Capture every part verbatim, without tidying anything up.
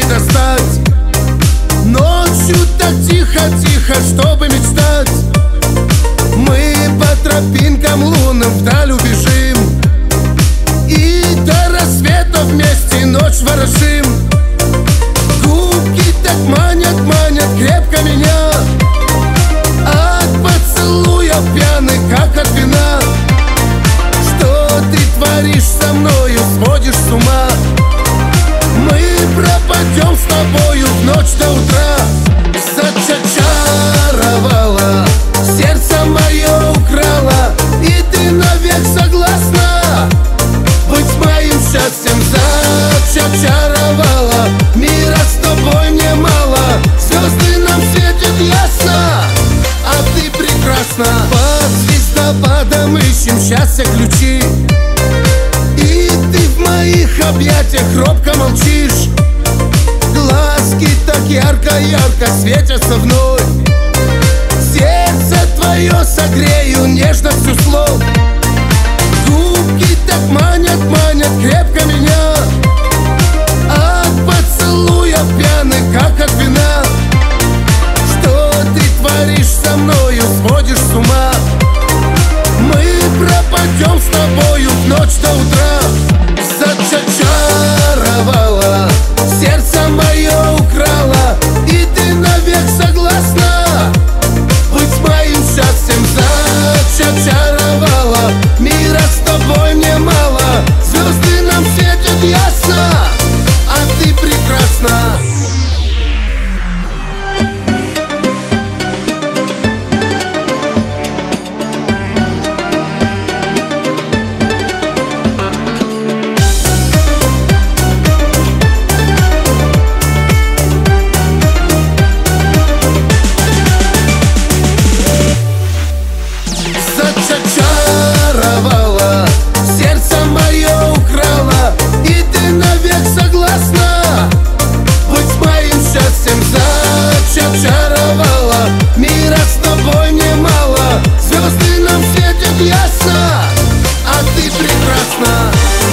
достать. Ночью так тихо-тихо, чтобы мечтать. Мы по тропинкам лунным вдаль убежим, и до рассвета вместе ночь ворошим. Губки так манят, манят крепко меня, от поцелуев пьяных, как от вина. Что ты творишь со мною, сводишь с ума. Мы пропадем с тобою в ночь до утра. Зачаровала, сердце мое украла, и ты навек согласна быть моим счастьем. Зачаровала, мира с тобой мне мало, звезды нам светят ясно, а ты прекрасна. Под звездопадом ищем счастья ключи, и ты в моих объятиях робко молчишь. Глазки так ярко-ярко светятся вновь. Сердце твое согрею нежностью слов. Губки так манят, манят крепко меня, от поцелуев пьяных, как от вина. Что ты творишь со мною, сводишь с ума. Мы пропадем с тобою в ночь до утра. Зачаровала, сердце мое украла, и ты навек согласна быть моим счастьем. Зачаровала, мира с тобой мне мало, звезды нам светят ясно, а ты прекрасна. Зачаровала, сердце мое украла, и ты навек согласна быть моим счастьем. Зачаровала, мира с тобой мне мало, звезды нам светят ясно, а ты прекрасна.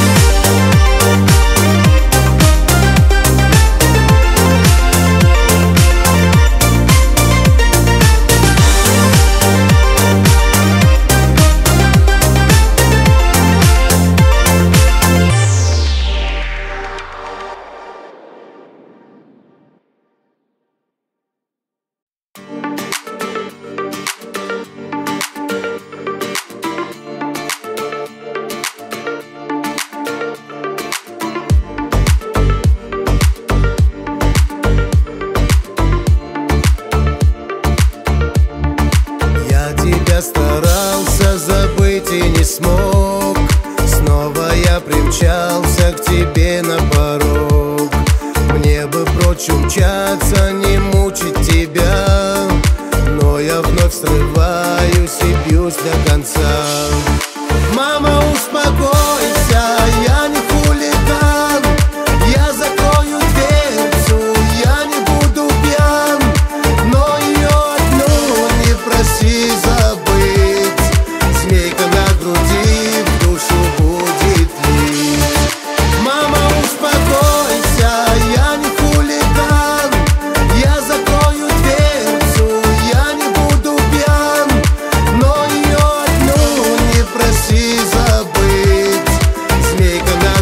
Старался забыть и не смог. Снова я примчался к тебе на порог. Мне бы прочь умчаться, не мучить тебя, но я вновь срываюсь и бьюсь до конца. Мама, успокойся, я не хулиган. Я закрою дверцу, я не буду пьян, но ее одну не проси забыть. Змейка на груди в душу будет лить. Мама, успокойся, я не хулиган. Я закрою дверцу, я не буду пьян, но ее одну не проси забыть. Змейка на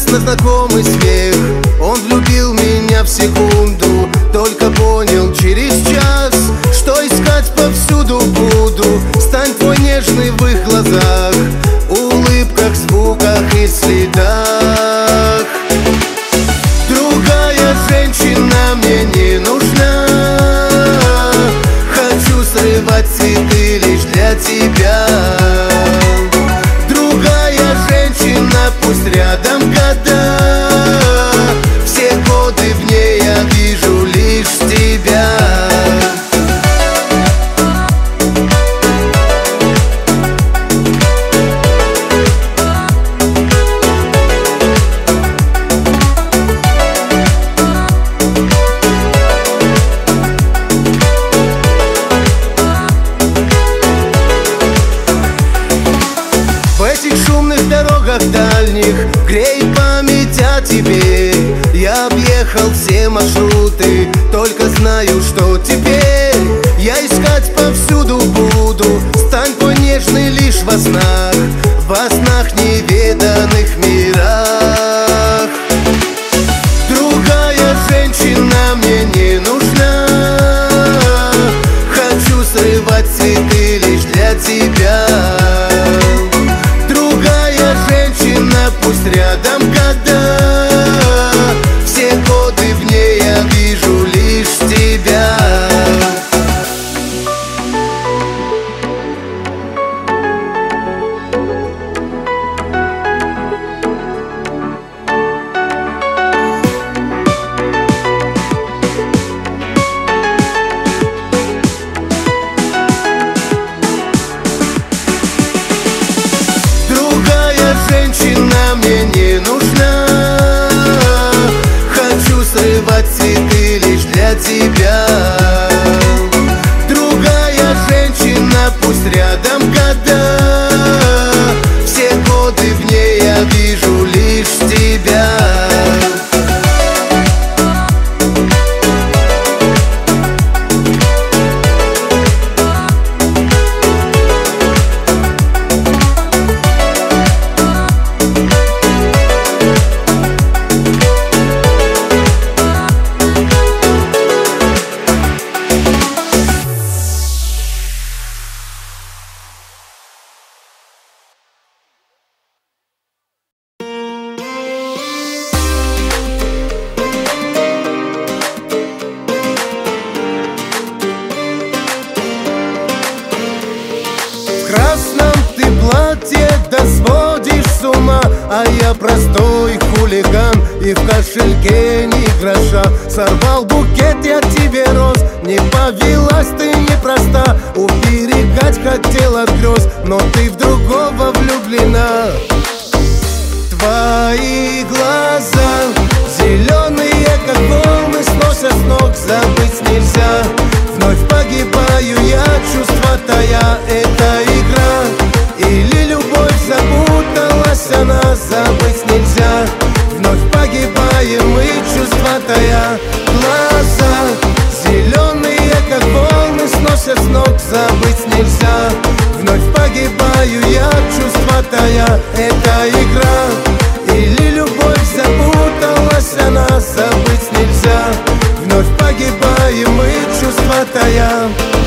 Смутно знакомый смех, он влюбил меня в секунду. Только понял через час, что искать повсюду буду. Стань твой нежный в их глазах, улыбках, звуках и следах. Другая женщина мне не нужна. Хочу срывать цветы лишь для тебя. Другая женщина, пусть рядом года. Все годы в ней я вижу лишь тебя. В этих шумных дорогах дальних греет память о тебе. Я объехал все маршруты, только знаю, что теперь я искать повсюду буду. Стань твой нежный лишь во снах, во снах неведанных мирах. Другая женщина мне не нужна. Хочу срывать цветы лишь для тебя. Пусть рядом года. Все годы в ней я вижу лишь тебя. Женщина мне не нужна. Хочу срывать цветы лишь для тебя. Другая женщина, пусть рядом года. Все годы в ней я вижу лишь тебя. В красном ты платье да сводишь с ума, а я простой хулиган, и в кошельке ни гроша. Сорвал букет я тебе роз, не повелась ты непроста. Уберегать хотел от грез, но ты в другого влюблена. Твои глаза зеленые, как волны, сносят с ног, забыть нельзя. Вновь погибаю я, чувства тая, это игра или любовь, запуталась она, забыть нельзя. Вновь погибаем мы, чувства тая. Глаза зеленые, как волны, сносят с ног, забыть нельзя. Вновь погибаю я, чувства тая, это игра или любовь, запуталась она, забыть нельзя. Вновь погибаем мы, чувства тая.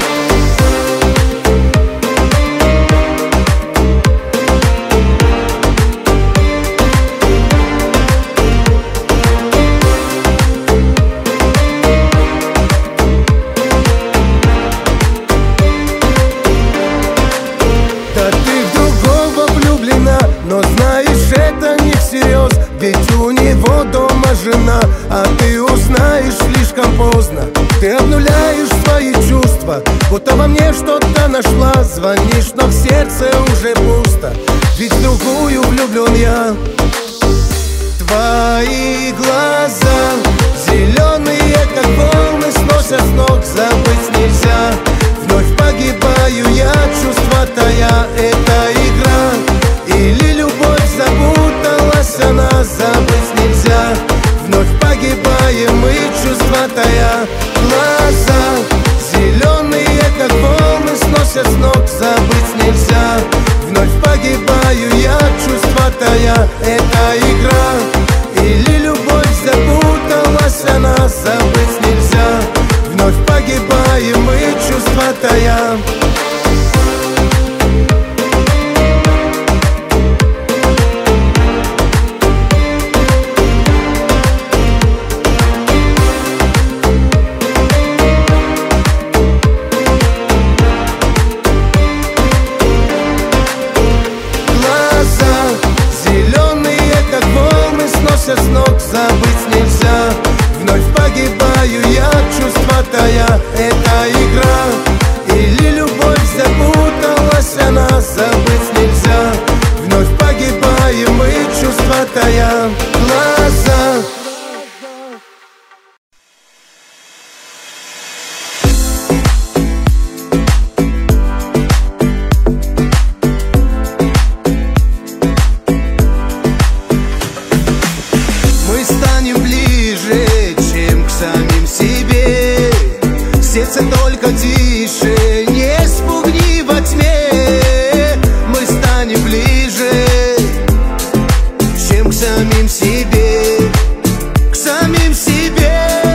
Да ты в другого влюблена, но знаешь, это не всерьез. Ведь у него дома жена, а ты узнаешь слишком поздно. Ты обнуляешь свои чувства, будто во мне что-то нашла. Звонишь, но в сердце уже пусто, ведь в другую влюблен я. Твои глаза зеленые, как волны, сносят с ног, забыть нельзя. Вновь погибаю я, чувства тая, это игра или любовь, запуталась она, забыть нельзя. Вновь погибаем мы, чувства тая. Глаза зеленые, как волны, сносят с ног, забыть нельзя. Вновь погибаю я, чувства тая, это игра Или любовь запуталась, а нас забыть нельзя. Вновь погибаем мы, чувства тая. С ног забыть нельзя. Вновь погибаю я, чувства тая. Это игра. Или любовь запуталась, а нас забыть нельзя. Вновь погибаем мы, чувства тая. Глаза. Сердце только тише, не спугни во тьме. Мы станем ближе, чем к самим себе, к самим себе.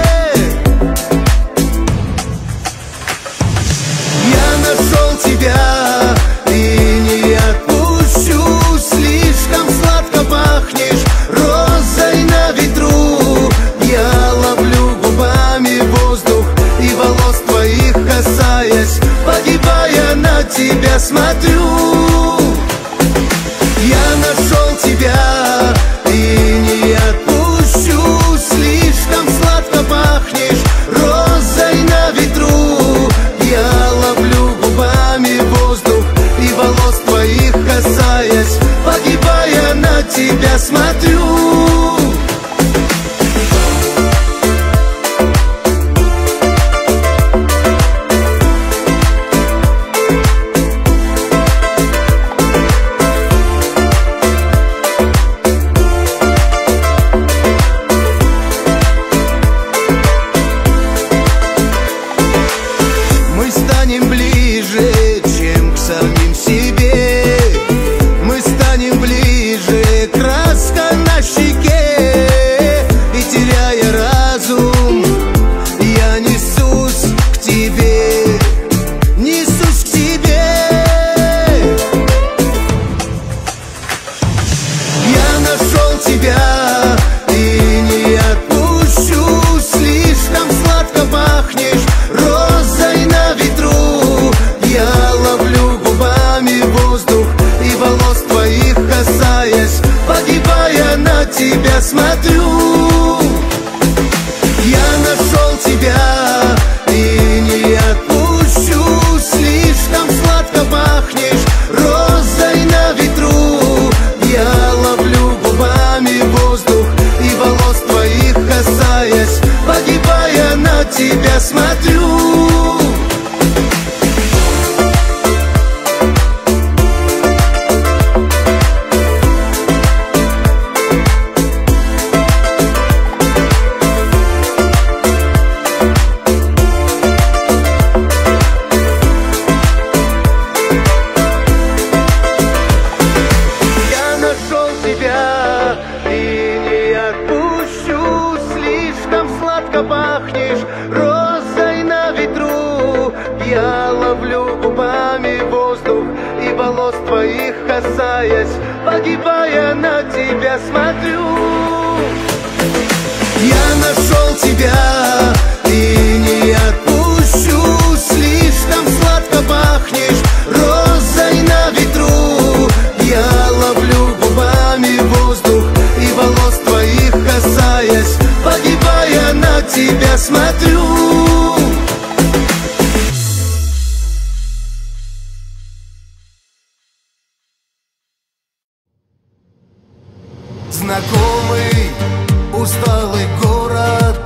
Я нашел тебя и не отпущу. Слишком сладко пахнешь розой на ветру. Я ловлю губами воздух и волос твоих касаясь, погибая на тебя смотрю. Я нашел тебя и не отпущу. Слишком сладко пахнешь розой на ветру. Я ловлю губами воздух и волос твоих касаясь, погибая на тебя смотрю. Тебя смотрю. Я нашел тебя и не отпущу. Слишком сладко пахнешь розой на ветру. Я ловлю губами воздух и волос твоих касаясь, погибая на тебя смотрю. Пахнешь розой на ветру. Я ловлю губами воздух и волос твоих касаясь, погибая на тебя смотрю. Я нашел тебя и не отпущу. Слишком сладко пахнешь розой на ветру. Я ловлю губами воздух и волос твоих касаясь, погибая на тебя смотрю. Знакомый усталый город,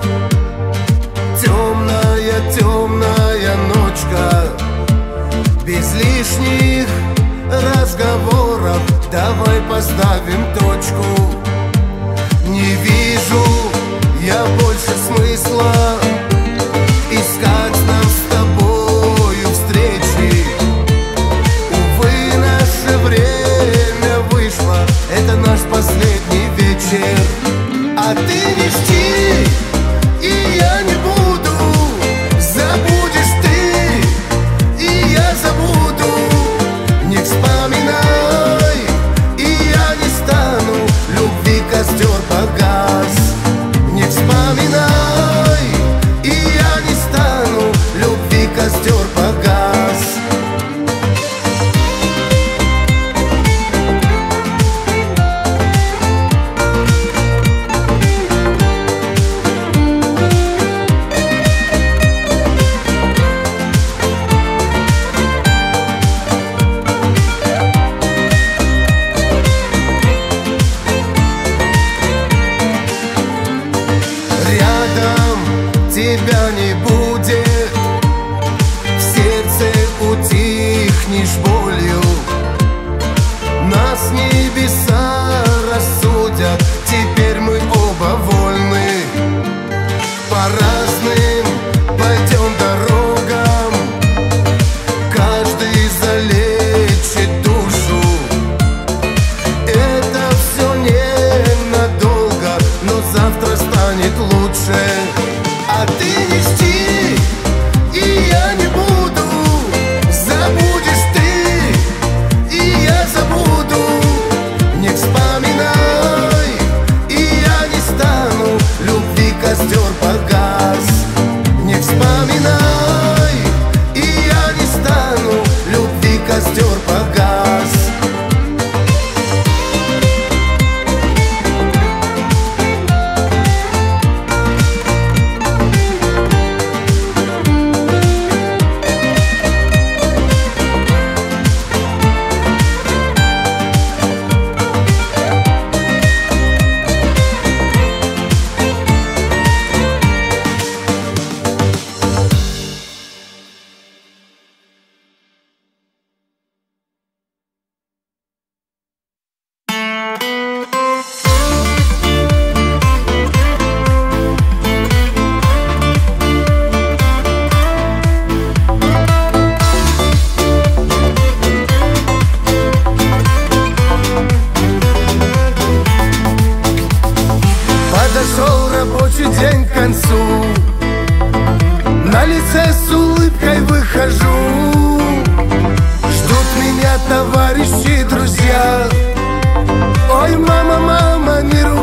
темная, темная ночка. Без лишних разговоров давай поставим точку. Не вижу я больше смысла искать нам с тобою встречи. Увы, наше время вышло, это наш последний вечер.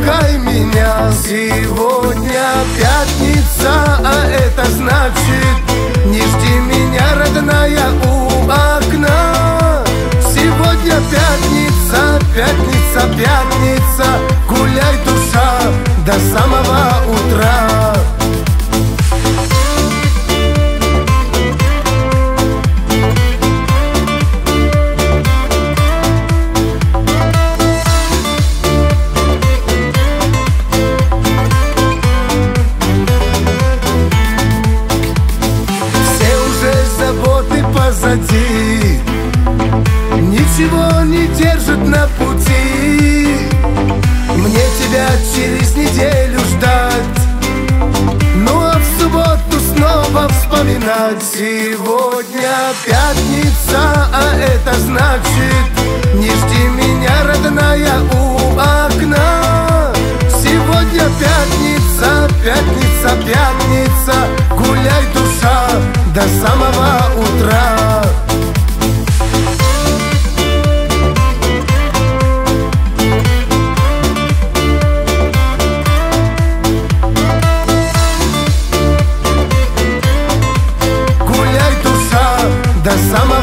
пускай меня. Сегодня пятница, а это значит: не жди меня, родная, у окна. Сегодня пятница, пятница, пятница, гуляй, душа, до самого утра. Позади, ничего не держит на пути. Мне тебя через неделю ждать, ну а в субботу снова вспоминать. Сегодня пятница, а это значит: не жди меня, родная, у окна. Сегодня пятница, пятница, пятница, гуляй, душа, до самого утра. Гуляй, душа, до самого